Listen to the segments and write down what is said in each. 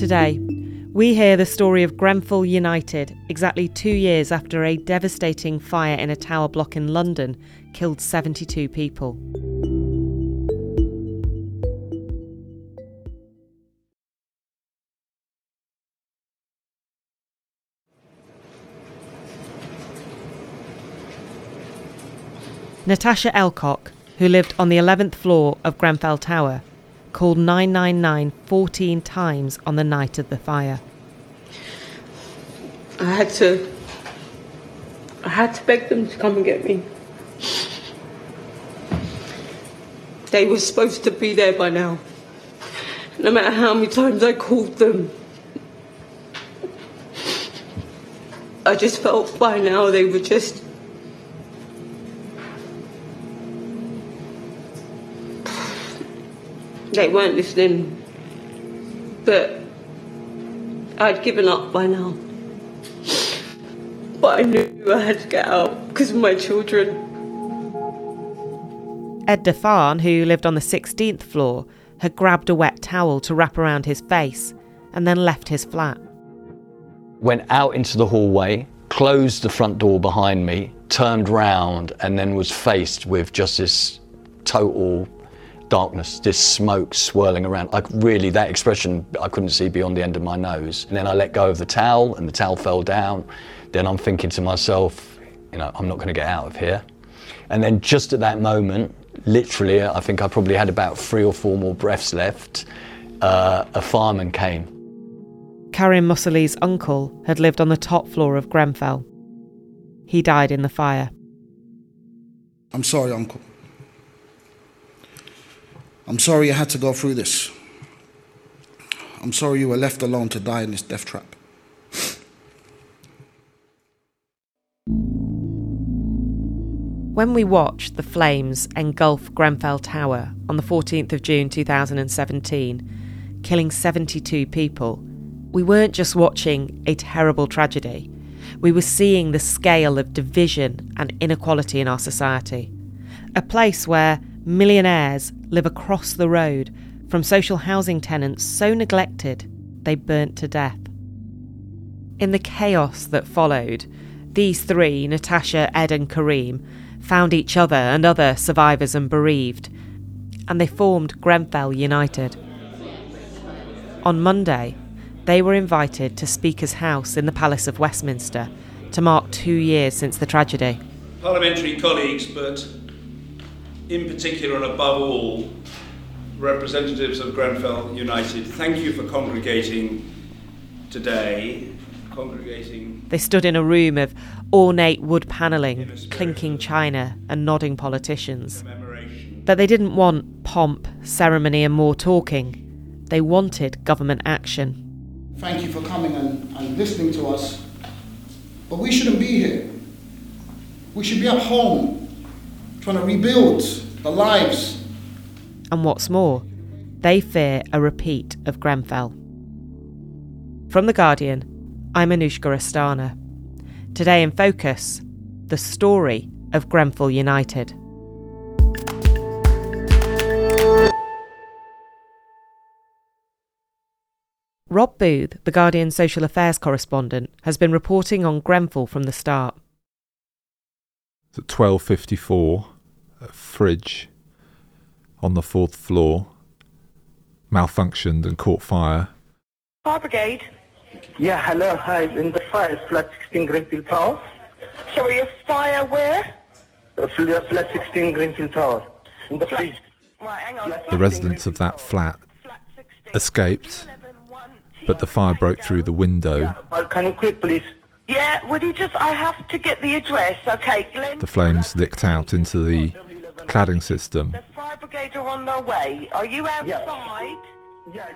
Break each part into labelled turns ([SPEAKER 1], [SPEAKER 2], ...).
[SPEAKER 1] Today, we hear the story of Grenfell United exactly 2 years after a devastating fire in a tower block in London killed 72 people. Natasha Elcock, who lived on the 11th floor of Grenfell Tower, called 999 14 times on the night of the fire.
[SPEAKER 2] I had to beg them to come and get me. They were supposed to be there by now. No matter how many times I called them, I just felt by now they were just... They weren't listening, but I'd given up by now. But I knew I had to get out because of my children.
[SPEAKER 1] Ed Defan, who lived on the 16th floor, had grabbed a wet towel to wrap around his face and then left his flat.
[SPEAKER 3] Went out into the hallway, closed the front door behind me, turned round and then was faced with just this total darkness, this smoke swirling around. That expression, I couldn't see beyond the end of my nose. And then I let go of the towel and the towel fell down. Then I'm thinking to myself, I'm not going to get out of here. And then just at that moment, literally, I think I probably had about 3 or 4 more breaths left, a fireman came.
[SPEAKER 1] Karim Mussali's uncle had lived on the top floor of Grenfell. He died in the fire.
[SPEAKER 4] I'm sorry, Uncle. I'm sorry you had to go through this. I'm sorry you were left alone to die in this death trap.
[SPEAKER 1] When we watched the flames engulf Grenfell Tower on the 14th of June 2017, killing 72 people, we weren't just watching a terrible tragedy. We were seeing the scale of division and inequality in our society. A place where millionaires live across the road from social housing tenants so neglected they burnt to death. In the chaos that followed, these three, Natasha, Ed and Karim, found each other and other survivors and bereaved, and they formed Grenfell United. On Monday, they were invited to Speaker's House in the Palace of Westminster to mark 2 years since the tragedy.
[SPEAKER 5] Parliamentary colleagues, but in particular and above all, representatives of Grenfell United, thank you for congregating today.
[SPEAKER 1] They stood in a room of ornate wood panelling, clinking china and nodding politicians. But they didn't want pomp, ceremony and more talking. They wanted government action.
[SPEAKER 4] Thank you for coming and listening to us. But we shouldn't be here. We should be at home, trying to rebuild the lives.
[SPEAKER 1] And what's more, they fear a repeat of Grenfell. From The Guardian, I'm Anushka Astana. Today in Focus, the story of Grenfell United. Rob Booth, The Guardian social affairs correspondent, has been reporting on Grenfell from the start.
[SPEAKER 6] At 12:54, a fridge on the 4th floor malfunctioned and caught fire.
[SPEAKER 7] Fire brigade.
[SPEAKER 8] Yeah, hello, hi, in the fire, flat 16 Greenfield Tower.
[SPEAKER 7] Sorry, a fire where?
[SPEAKER 8] Flat 16 Greenfield Tower, in the fridge.
[SPEAKER 7] Right, hang on.
[SPEAKER 6] The residents of that flat escaped, but the fire broke through the window.
[SPEAKER 8] Can you quick, please?
[SPEAKER 7] Yeah, would you just, I have to get the address, okay, Glenn?
[SPEAKER 6] The flames licked out into the cladding system.
[SPEAKER 7] The fire brigade are on their way. Are you outside?
[SPEAKER 8] Yeah,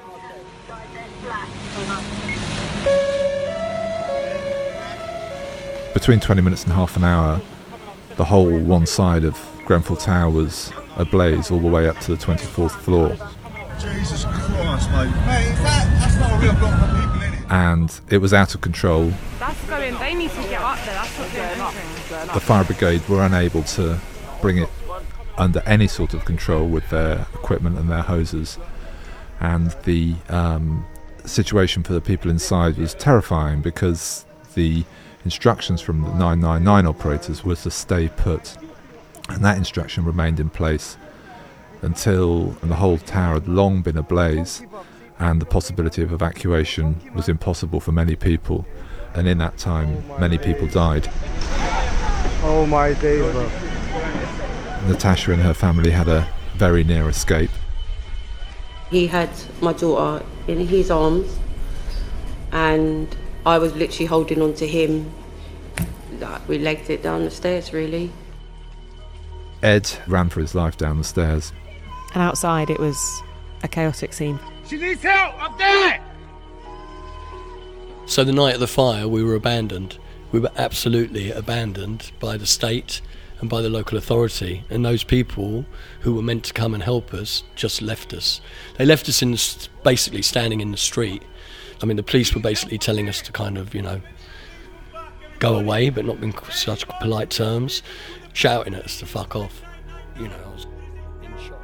[SPEAKER 6] Between 20 minutes and half an hour, the whole one side of Grenfell Tower was ablaze all the way up to the 24th floor.
[SPEAKER 9] Jesus Christ, mate. That's not a real block of people in it.
[SPEAKER 6] And it was out of control.
[SPEAKER 10] That's going, they need to get up there, that's what's going on.
[SPEAKER 6] The fire brigade were unable to bring it under any sort of control with their equipment and their hoses. And the situation for the people inside was terrifying because the instructions from the 999 operators was to stay put, and that instruction remained in place until the whole tower had long been ablaze and the possibility of evacuation was impossible for many people, and in that time many people died.
[SPEAKER 11] Oh my days, bro.
[SPEAKER 6] Natasha and her family had a very near escape.
[SPEAKER 2] He had my daughter in his arms and I was literally holding on to him. Like, we legged it down the stairs, really.
[SPEAKER 6] Ed ran for his life down the stairs.
[SPEAKER 1] And outside it was a chaotic scene.
[SPEAKER 9] She needs help! Up there!
[SPEAKER 12] So the night of the fire, we were abandoned. We were absolutely abandoned by the state and by the local authority. And those people who were meant to come and help us just left us. They left us basically standing in the street. I mean, the police were basically telling us to kind of, go away, but not in such polite terms, shouting at us to fuck off. I was in shock.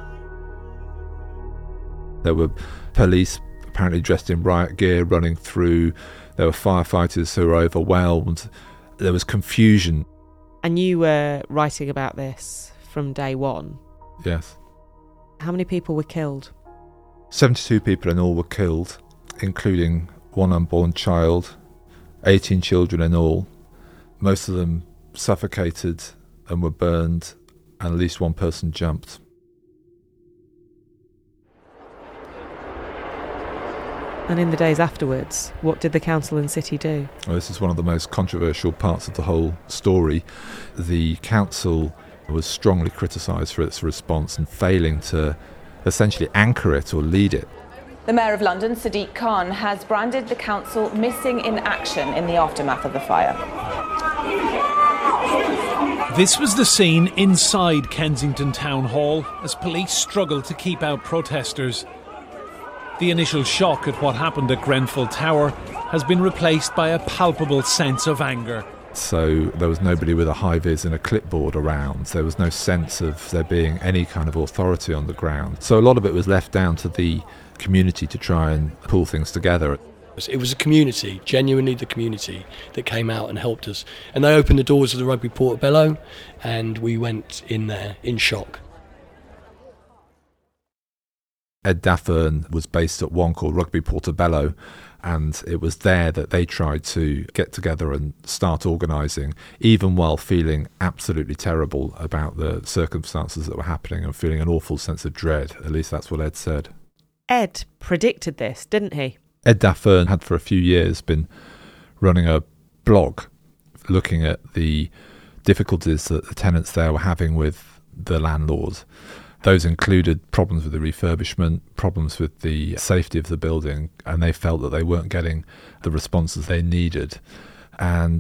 [SPEAKER 6] There were police apparently dressed in riot gear running through. There were firefighters who were overwhelmed. There was confusion.
[SPEAKER 1] And you were writing about this from day one?
[SPEAKER 6] Yes.
[SPEAKER 1] How many people were killed?
[SPEAKER 6] 72 people in all were killed, including one unborn child, 18 children in all. Most of them suffocated and were burned, and at least one person jumped.
[SPEAKER 1] And in the days afterwards, what did the council and city do?
[SPEAKER 6] Well, this is one of the most controversial parts of the whole story. The council was strongly criticised for its response and failing to essentially anchor it or lead it.
[SPEAKER 13] The Mayor of London, Sadiq Khan, has branded the council missing in action in the aftermath of the fire.
[SPEAKER 14] This was the scene inside Kensington Town Hall as police struggled to keep out protesters. The initial shock at what happened at Grenfell Tower has been replaced by a palpable sense of anger.
[SPEAKER 6] So there was nobody with a high-vis and a clipboard around. There was no sense of there being any kind of authority on the ground. So a lot of it was left down to the community to try and pull things together.
[SPEAKER 12] It was a community, genuinely the community, that came out and helped us. And they opened the doors of the Rugby Portobello, and we went in there in shock.
[SPEAKER 6] Ed Daffern was based at one called Rugby Portobello, and it was there that they tried to get together and start organising, even while feeling absolutely terrible about the circumstances that were happening and feeling an awful sense of dread. At least that's what Ed said.
[SPEAKER 1] Ed predicted this, didn't he?
[SPEAKER 6] Ed Daffern had for a few years been running a blog looking at the difficulties that the tenants there were having with the landlord. Those included problems with the refurbishment, problems with the safety of the building, and they felt that they weren't getting the responses they needed. And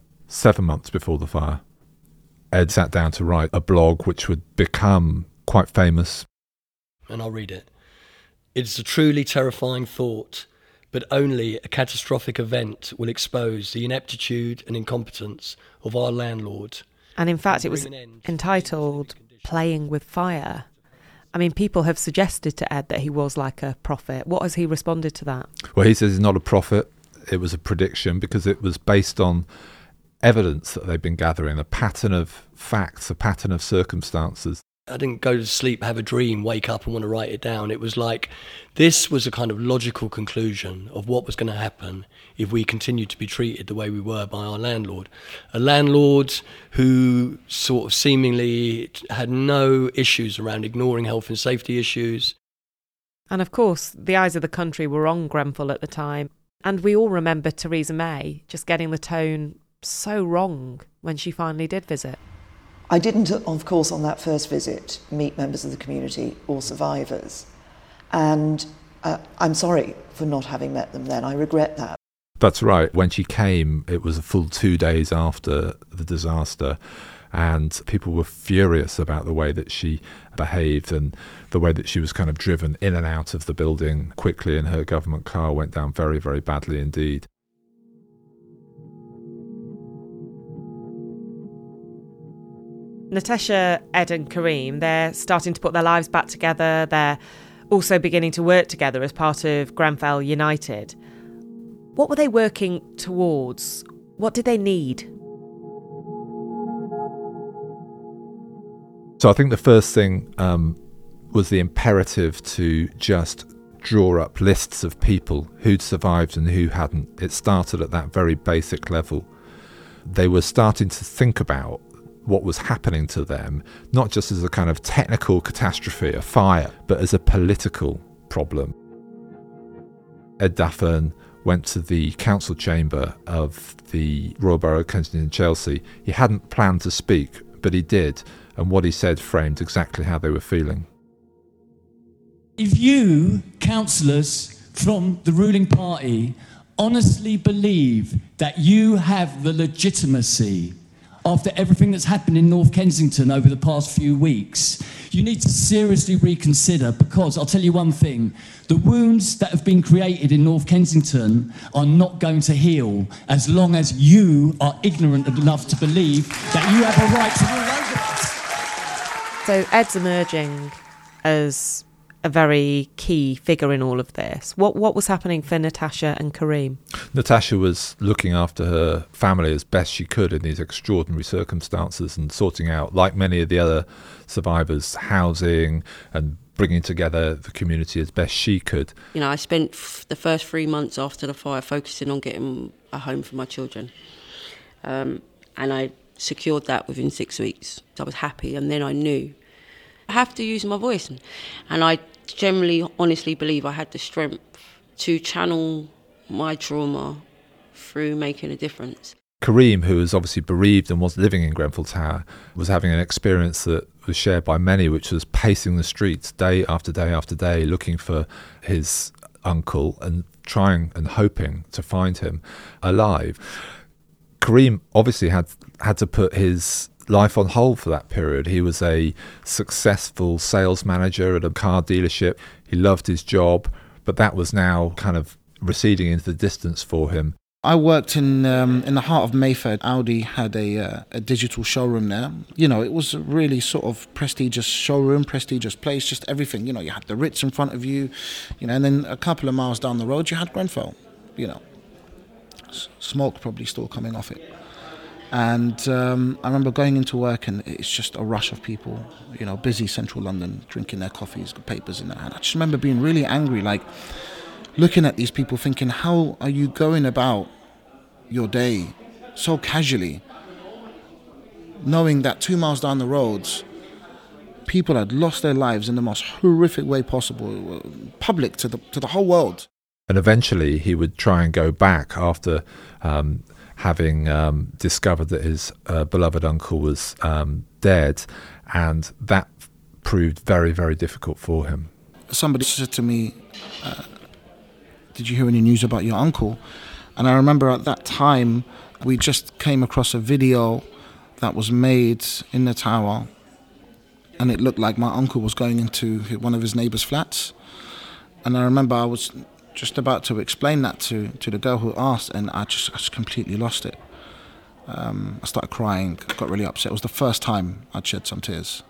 [SPEAKER 6] 7 months before the fire, Ed sat down to write a blog which would become quite famous.
[SPEAKER 12] And I'll read it. It's a truly terrifying thought, but only a catastrophic event will expose the ineptitude and incompetence of our landlord.
[SPEAKER 1] And in fact, it was entitled Playing with Fire. I mean, people have suggested to Ed that he was like a prophet. What has he responded to that?
[SPEAKER 6] Well, he says he's not a prophet. It was a prediction because it was based on evidence that they've been gathering, a pattern of facts, a pattern of circumstances.
[SPEAKER 12] I didn't go to sleep, have a dream, wake up and want to write it down. It was like, this was a kind of logical conclusion of what was going to happen if we continued to be treated the way we were by our landlord. A landlord who sort of seemingly had no issues around ignoring health and safety issues.
[SPEAKER 1] And of course, the eyes of the country were on Grenfell at the time. And we all remember Theresa May just getting the tone so wrong when she finally did visit.
[SPEAKER 15] I didn't, of course, on that first visit, meet members of the community or survivors. And I'm sorry for not having met them then. I regret that.
[SPEAKER 6] That's right. When she came, it was a full 2 days after the disaster, and people were furious about the way that she behaved and the way that she was kind of driven in and out of the building quickly, and her government car went down very, very badly indeed.
[SPEAKER 1] Natasha, Ed and Karim, they're starting to put their lives back together. They're also beginning to work together as part of Grenfell United. What were they working towards? What did they need?
[SPEAKER 6] So I think the first thing was the imperative to just draw up lists of people who'd survived and who hadn't. It started at that very basic level. They were starting to think about what was happening to them, not just as a kind of technical catastrophe, a fire, but as a political problem. Ed Daffern went to the council chamber of the Royal Borough of Kensington and Chelsea. He hadn't planned to speak, but he did, and what he said framed exactly how they were feeling.
[SPEAKER 16] If you, councillors from the ruling party, honestly believe that you have the legitimacy after everything that's happened in North Kensington over the past few weeks, you need to seriously reconsider, because I'll tell you one thing, the wounds that have been created in North Kensington are not going to heal as long as you are ignorant enough to believe that you have a right to rule over it.
[SPEAKER 1] So Ed's emerging as a very key figure in all of this. What was happening for Natasha and Karim?
[SPEAKER 6] Natasha was looking after her family as best she could in these extraordinary circumstances and sorting out, like many of the other survivors, housing and bringing together the community as best she could.
[SPEAKER 2] You know, I spent the first 3 months after the fire focusing on getting a home for my children. And I secured that within 6 weeks. I was happy, and then I knew I have to use my voice. And I generally, honestly believe I had the strength to channel my trauma through making a difference.
[SPEAKER 6] Karim, who was obviously bereaved and was living in Grenfell Tower, was having an experience that was shared by many, which was pacing the streets day after day after day, looking for his uncle and trying and hoping to find him alive. Karim obviously had to put his life on hold for that period. He was a successful sales manager at a car dealership. He loved his job, but that was now kind of receding into the distance for him.
[SPEAKER 4] I worked in the heart of Mayfair. Audi had a digital showroom there. You know, it was a really sort of prestigious showroom, prestigious place, just everything. You know, you had the Ritz in front of you, you know, and then a couple of miles down the road you had Grenfell, you know. Smoke probably still coming off it. And I remember going into work and it's just a rush of people, you know, busy central London, drinking their coffees, the papers in their hand. I just remember being really angry, like looking at these people thinking, how are you going about your day so casually, knowing that 2 miles down the roads, people had lost their lives in the most horrific way possible, public to the whole world.
[SPEAKER 6] And eventually he would try and go back after having discovered that his beloved uncle was dead, and that proved very, very difficult for him.
[SPEAKER 4] Somebody said to me, did you hear any news about your uncle? And I remember at that time we just came across a video that was made in the tower, and it looked like my uncle was going into one of his neighbour's flats. And I remember I was just about to explain that to the girl who asked, and I just completely lost it. I started crying, got really upset. It was the first time I'd shed some tears.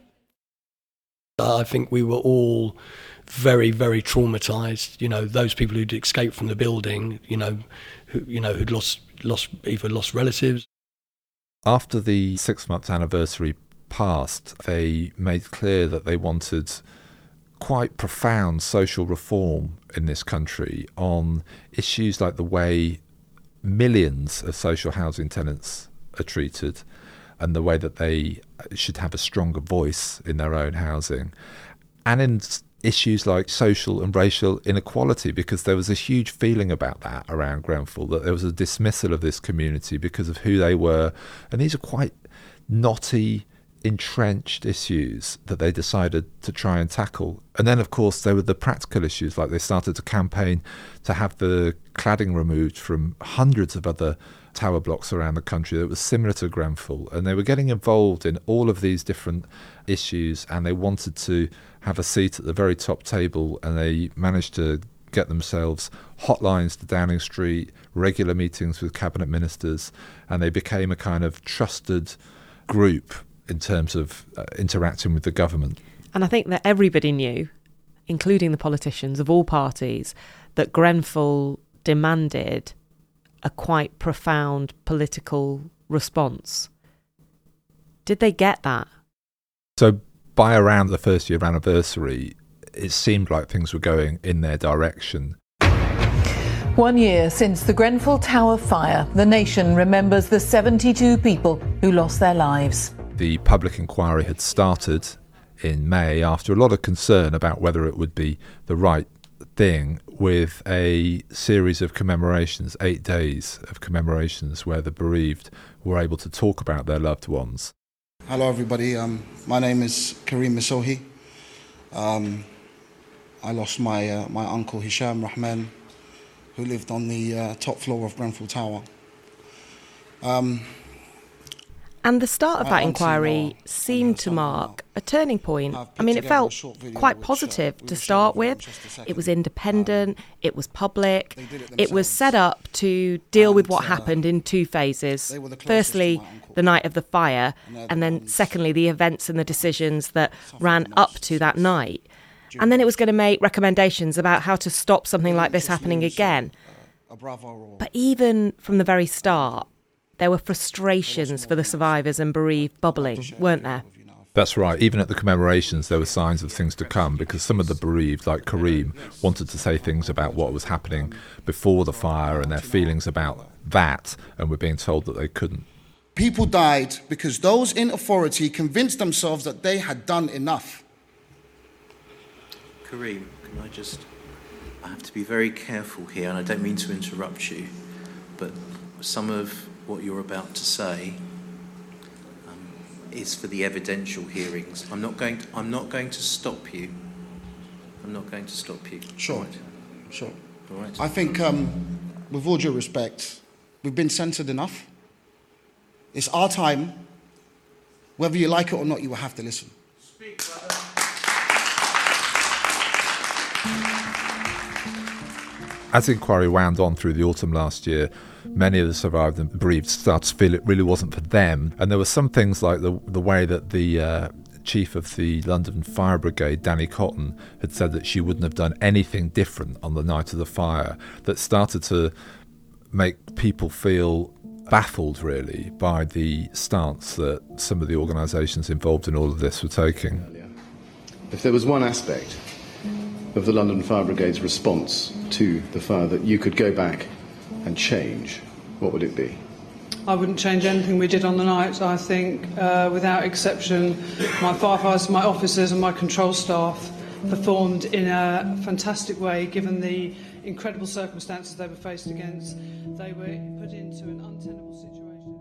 [SPEAKER 12] I think we were all very, very traumatised. You know, those people who'd escaped from the building, who'd either lost relatives.
[SPEAKER 6] After the 6-month anniversary passed, they made clear that they wanted quite profound social reform in this country on issues like the way millions of social housing tenants are treated and the way that they should have a stronger voice in their own housing, and in issues like social and racial inequality, because there was a huge feeling about that around Grenfell, that there was a dismissal of this community because of who they were, and these are quite knotty, entrenched issues that they decided to try and tackle. And then of course there were the practical issues, like they started to campaign to have the cladding removed from hundreds of other tower blocks around the country that was similar to Grenfell, and they were getting involved in all of these different issues, and they wanted to have a seat at the very top table, and they managed to get themselves hotlines to Downing Street, regular meetings with cabinet ministers, and they became a kind of trusted group in terms of interacting with the government.
[SPEAKER 1] And I think that everybody knew including the politicians of all parties, that Grenfell demanded a quite profound political response. Did they get that?
[SPEAKER 6] So by around the first year anniversary, it seemed like things were going in their direction.
[SPEAKER 17] 1 year since the Grenfell Tower fire, the nation remembers the 72 people who lost their lives.
[SPEAKER 6] The public inquiry had started in May after a lot of concern about whether it would be the right thing, with a series of commemorations, 8 days of commemorations where the bereaved were able to talk about their loved ones.
[SPEAKER 4] Hello everybody, my name is Kareem Misohi. I lost my uncle Hisham Rahman, who lived on the top floor of Grenfell Tower.
[SPEAKER 1] And the start of that inquiry seemed to mark a turning point. I mean, it felt quite positive to start with. It was independent, it was public, it was set up to deal with what happened in 2 phases. Firstly, the night of the fire, and then secondly, the events and the decisions that ran up to that night. And then it was going to make recommendations about how to stop something like this happening again. But even from the very start, there were frustrations for the survivors and bereaved bubbling, weren't there?
[SPEAKER 6] That's right. Even at the commemorations, there were signs of things to come, because some of the bereaved, like Kareem, wanted to say things about what was happening before the fire and their feelings about that, and were being told that they couldn't.
[SPEAKER 4] People died because those in authority convinced themselves that they had done enough.
[SPEAKER 18] Kareem, I have to be very careful here, and I don't mean to interrupt you, but some of what you're about to say is for the evidential hearings. I'm not going to stop you. I'm not going to stop you.
[SPEAKER 4] Sure.
[SPEAKER 18] Right.
[SPEAKER 4] Sure.
[SPEAKER 18] All right.
[SPEAKER 4] I think, with all due respect, we've been censored enough. It's our time. Whether you like it or not, you will have to listen.
[SPEAKER 18] Speak, brother.
[SPEAKER 6] As the inquiry wound on through the autumn last year, many of the survived and bereaved started to feel it really wasn't for them. And there were some things like the way that the chief of the London Fire Brigade, Danny Cotton, had said that she wouldn't have done anything different on the night of the fire, that started to make people feel baffled, really, by the stance that some of the organisations involved in all of this were taking.
[SPEAKER 19] If there was one aspect of the London Fire Brigade's response to the fire that you could go back and change, what would it be?
[SPEAKER 20] I wouldn't change anything we did on the night. I think, without exception, my firefighters, my officers and my control staff performed in a fantastic way, given the incredible circumstances they were faced against. They were put into an untenable situation.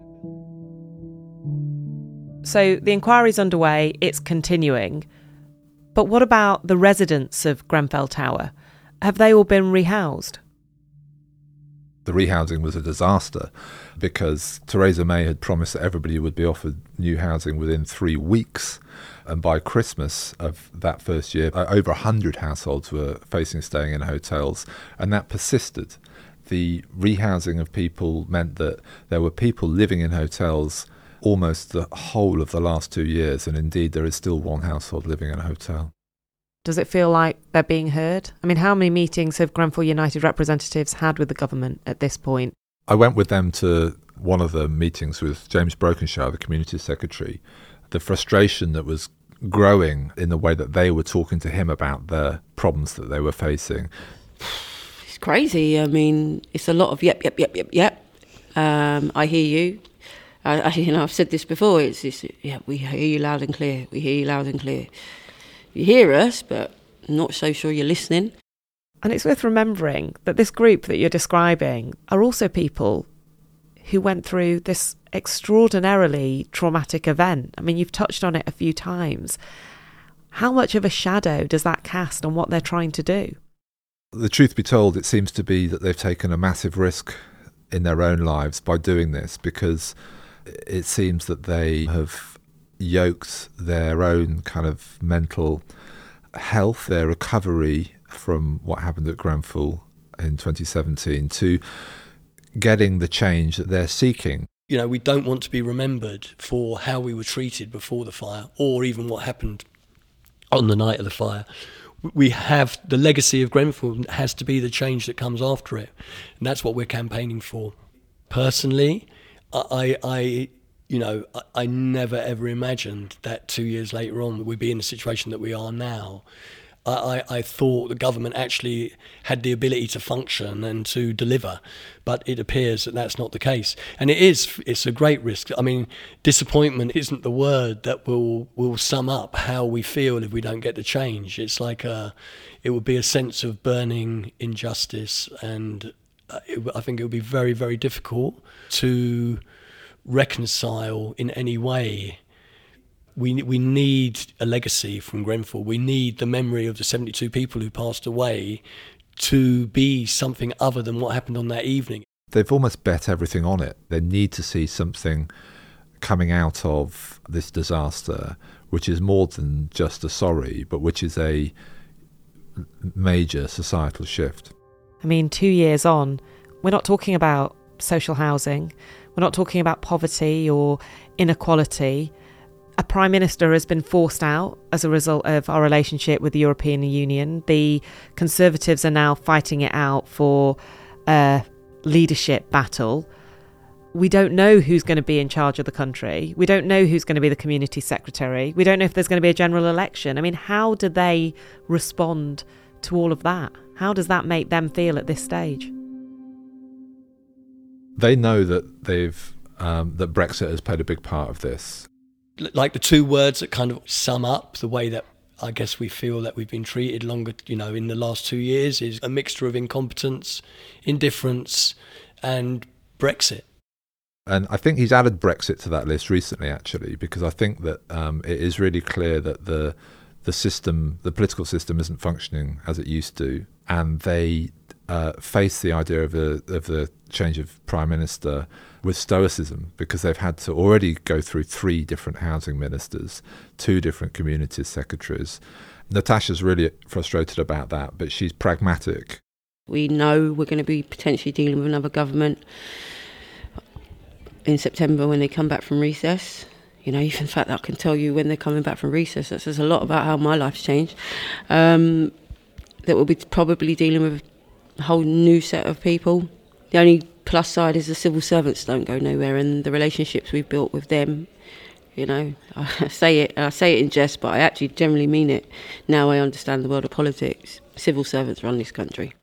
[SPEAKER 1] So the inquiry's underway, it's continuing. But what about the residents of Grenfell Tower? Have they all been rehoused?
[SPEAKER 6] The rehousing was a disaster because Theresa May had promised that everybody would be offered new housing within 3 weeks. And by Christmas of that first year, over 100 households were facing staying in hotels, and that persisted. The rehousing of people meant that there were people living in hotels almost the whole of the last 2 years, and indeed there is still one household living in a hotel.
[SPEAKER 1] Does it feel like they're being heard? I mean, how many meetings have Grenfell United representatives had with the government at this point?
[SPEAKER 6] I went with them to one of the meetings with James Brokenshire, the community secretary. The frustration that was growing in the way that they were talking to him about the problems that they were facing.
[SPEAKER 2] It's crazy. I mean, it's a lot of yep. I hear you. I've said this before. It's this, we hear you loud and clear. We hear you loud and clear. You hear us, but I'm not so sure you're listening.
[SPEAKER 1] And it's worth remembering that this group that you're describing are also people who went through this extraordinarily traumatic event. I mean, you've touched on it a few times. How much of a shadow does that cast on what they're trying to do?
[SPEAKER 6] The truth be told, it seems to be that they've taken a massive risk in their own lives by doing this, because it seems that they have yoked their own kind of mental health, their recovery from what happened at Grenfell in 2017, to getting the change that they're seeking.
[SPEAKER 12] You know, we don't want to be remembered for how we were treated before the fire, or even what happened on the night of the fire. we have the legacy of Grenfell has to be the change that comes after it, and that's what we're campaigning for. Personally, I never ever imagined that 2 years later on we'd be in the situation that we are now. I thought the government actually had the ability to function and to deliver, but it appears that that's not the case. And it's a great risk. I mean, disappointment isn't the word that will sum up how we feel if we don't get the change. It's like it would be a sense of burning injustice, and I think it would be very, very difficult to reconcile in any way. We need a legacy from Grenfell. We need the memory of the 72 people who passed away to be something other than what happened on that evening.
[SPEAKER 6] They've almost bet everything on it. They need to see something coming out of this disaster which is more than just a sorry, but which is a major societal shift.
[SPEAKER 1] I mean, 2 years on, we're not talking about social housing. We're not talking about poverty or inequality. A Prime Minister has been forced out as a result of our relationship with the European Union. The Conservatives are now fighting it out for a leadership battle. We don't know who's going to be in charge of the country. We don't know who's going to be the community secretary. We don't know if there's going to be a general election. I mean, how do they respond to all of that? How does that make them feel at this stage?
[SPEAKER 6] They know that that Brexit has played a big part of this.
[SPEAKER 12] Like the two words that kind of sum up the way that I guess we feel that we've been treated in the last 2 years is a mixture of incompetence, indifference, and Brexit.
[SPEAKER 6] And I think he's added Brexit to that list recently, actually, because I think that it is really clear that the political system isn't functioning as it used to, and they face the idea of the change of Prime Minister with stoicism, because they've had to already go through 3 different housing ministers, 2 different communities secretaries. Natasha's really frustrated about that, but she's pragmatic.
[SPEAKER 2] We know we're going to be potentially dealing with another government in September when they come back from recess. Even the fact that I can tell you when they're coming back from recess, that says a lot about how my life's changed. That we'll be probably dealing with a whole new set of people. The only plus side is the civil servants don't go nowhere, and the relationships we've built with them. I say it in jest, but I actually generally mean it. Now I understand the world of politics. Civil servants run this country.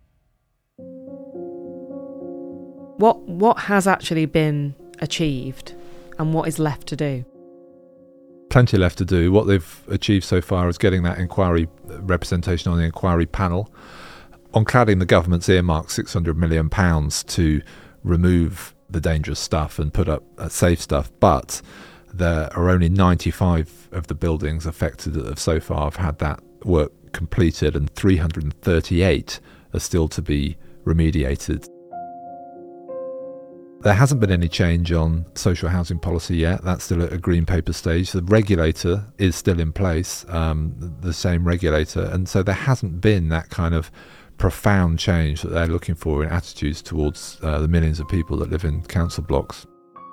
[SPEAKER 1] What has actually been achieved, and what is left to do?
[SPEAKER 6] Plenty left to do. What they've achieved so far is getting that inquiry representation on the inquiry panel. On cladding, the government's earmarked £600 million to remove the dangerous stuff and put up safe stuff, but there are only 95 of the buildings affected that have so far have had that work completed, and 338 are still to be remediated. There hasn't been any change on social housing policy yet. That's still at a green paper stage. The regulator is still in place, the same regulator, and so there hasn't been that kind of profound change that they're looking for in attitudes towards the millions of people that live in council blocks.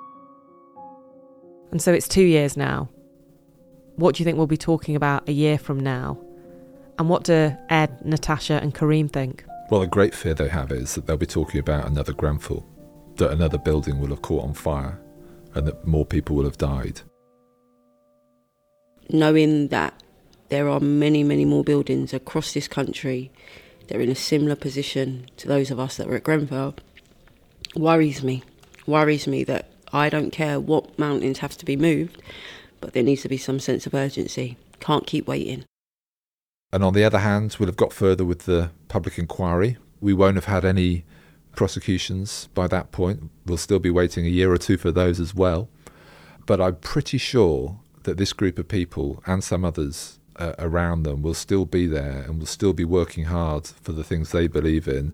[SPEAKER 1] And so it's 2 years now. What do you think we'll be talking about a year from now? And what do Ed, Natasha and Kareem think?
[SPEAKER 6] Well, a great fear they have is that they'll be talking about another Grenfell, that another building will have caught on fire and that more people will have died.
[SPEAKER 2] Knowing that there are many, many more buildings across this country that are in a similar position to those of us that were at Grenfell worries me that I don't care what mountains have to be moved, but there needs to be some sense of urgency. Can't keep waiting.
[SPEAKER 6] And on the other hand, we'll have got further with the public inquiry. We won't have had any prosecutions by that point. We'll still be waiting a year or two for those as well. But I'm pretty sure that this group of people and some others around them will still be there and will still be working hard for the things they believe in.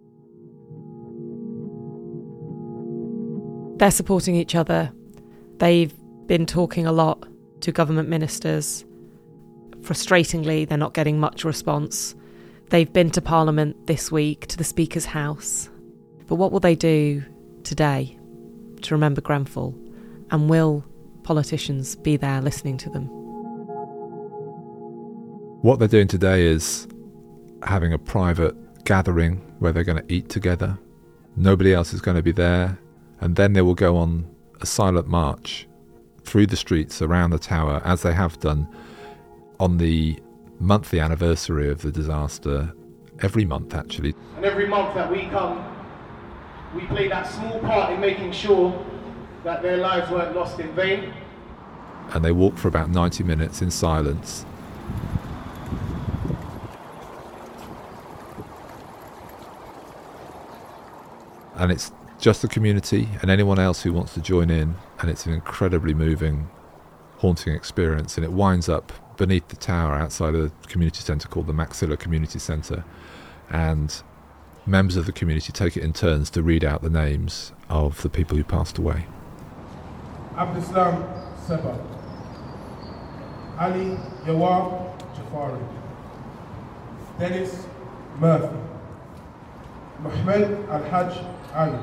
[SPEAKER 1] They're supporting each other. They've been talking a lot to government ministers. Frustratingly, they're not getting much response. They've been to Parliament this week, to the Speaker's House. But what will they do today to remember Grenfell? And will politicians be there listening to them?
[SPEAKER 6] What they're doing today is having a private gathering where they're going to eat together. Nobody else is going to be there. And then they will go on a silent march through the streets around the tower, as they have done on the monthly anniversary of the disaster, every month actually.
[SPEAKER 21] And every month that we come, we play that small part in making sure that their lives weren't lost in vain.
[SPEAKER 6] And they walk for about 90 minutes in silence. And it's just the community and anyone else who wants to join in, and it's an incredibly moving, haunting experience. And it winds up beneath the tower outside a community centre called the Maxilla Community Centre, and members of the community take it in turns to read out the names of the people who passed away.
[SPEAKER 21] Abdeslam Seba, Ali Yawar Jafari, Dennis Murphy, Mohammed Al-Hajj Ali,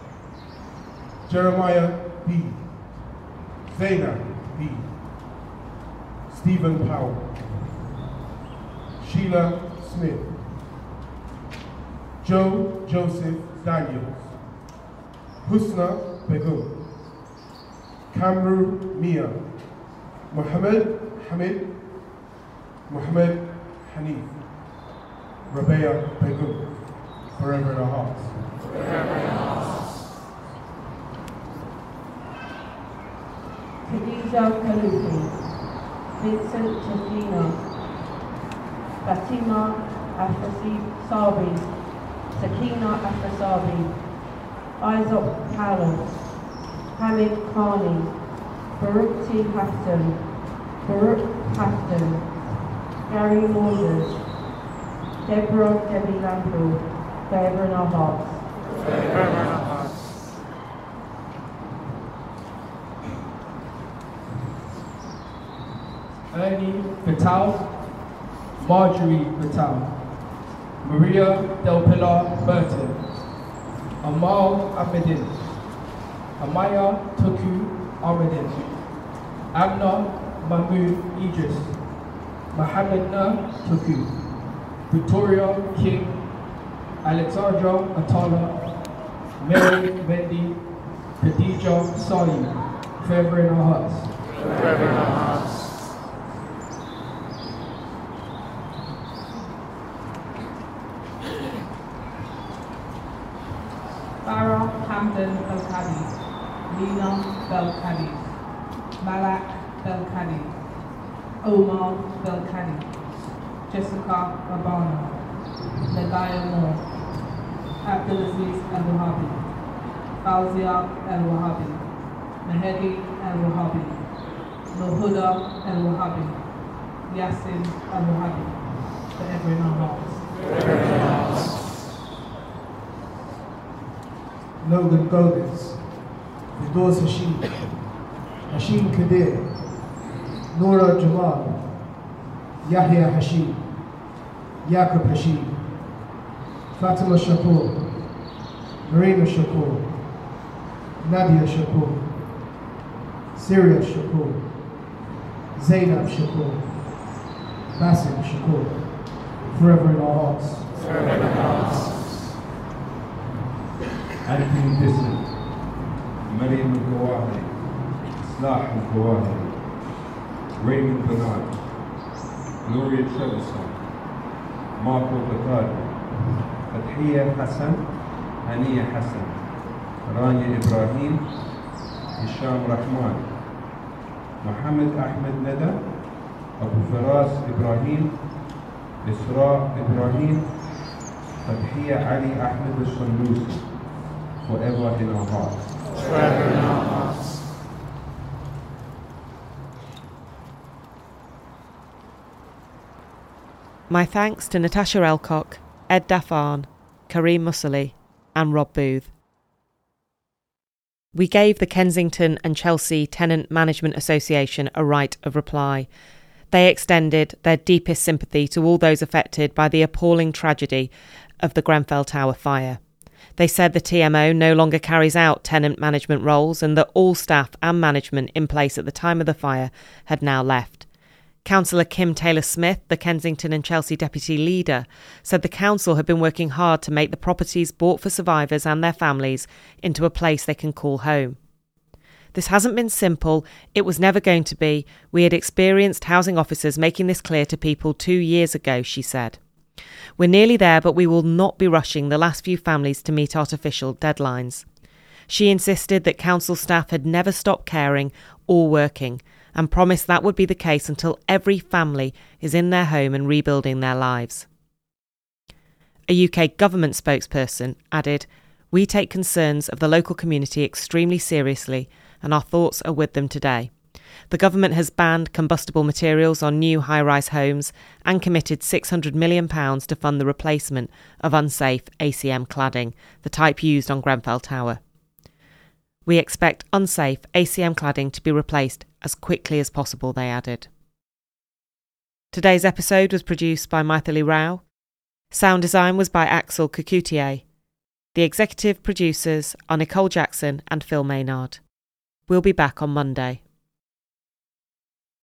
[SPEAKER 21] Jeremiah B, Zainab B, Stephen Powell, Sheila Smith, Joe Joseph Daniels, Husna Begum, Kamru Mia, Mohammed Hamid, Mohammed Hanif, Rabea Begum, forever in our hearts.
[SPEAKER 22] Khadija Kalufi, Vincent Chafina, Fatima Afrasabi, Sakina Afrasabi, Isaac Powell, Hamid Khani, Baruch T. Hafton, Gary Maunders, Debbie Lample, forever in our hearts.
[SPEAKER 21] Ernie Vital, Marjorie Vital, Maria Del Pilar Burton, Amal Ahmedin, Amaya Tuku Ahmedin, Amna Mahmood Idris, Mohammed Na Tuku, Victoria King, Alexandra Atala, Mary Wendy, Khadija Saeed, forever in our hearts. Forever in our hearts.
[SPEAKER 22] Farah Hamdan Belkadi, Lina Belkadi, Malak Belkadi, Omar Belkadi, Jessica Rabana, Nagaya Moore, Abdulaziz Al-Wahabi, Fauzia Al-Wahabi, Mehedi Al-Wahabi, Nohuda Al-Wahabi, Yassin Al-Wahabi, forever in our hearts.
[SPEAKER 21] Logan Goggins, Fidoz Hashim, Hashim Kadir, Nora Jamal, Yahya Hashim, Yaqub Hashim, Fatima Shakur, Marina Shakur, Nadia Shakur, Syria Shakur, Zainab Shakur, Basim Shakur, forever in our hearts. Forever in our hearts.
[SPEAKER 23] Anthony Disson, Mariam Al-Gawahi, Islah Al-Gawahi, Raymond Bernard, Gloria Trevisan, Marco Batari, Fathiya Hassan, Hania Hassan, Rania Ibrahim, Hisham Rahman, Mohammed Ahmed Nada, Abu Faraz Ibrahim, Isra Ibrahim, Fathiya Ali Ahmed Al-Sanusi, forever in our hearts. Forever in our hearts.
[SPEAKER 1] My thanks to Natasha Elcock, Ed Dafarn, Kareem Mussali and Rob Booth. We gave the Kensington and Chelsea Tenant Management Association a right of reply. They extended their deepest sympathy to all those affected by the appalling tragedy of the Grenfell Tower fire. They said the TMO no longer carries out tenant management roles and that all staff and management in place at the time of the fire had now left. Councillor Kim Taylor-Smith, the Kensington and Chelsea deputy leader, said the council had been working hard to make the properties bought for survivors and their families into a place they can call home. This hasn't been simple. It was never going to be. We had experienced housing officers making this clear to people 2 years ago, she said. We're nearly there, but we will not be rushing the last few families to meet artificial deadlines. She insisted that council staff had never stopped caring or working, and promised that would be the case until every family is in their home and rebuilding their lives. A UK government spokesperson added, "We take concerns of the local community extremely seriously, and our thoughts are with them today. The government has banned combustible materials on new high-rise homes and committed £600 million to fund the replacement of unsafe ACM cladding, the type used on Grenfell Tower. We expect unsafe ACM cladding to be replaced as quickly as possible," they added. Today's episode was produced by Maithili Rao. Sound design was by Axel Kukutie. The executive producers are Nicole Jackson and Phil Maynard. We'll be back on Monday.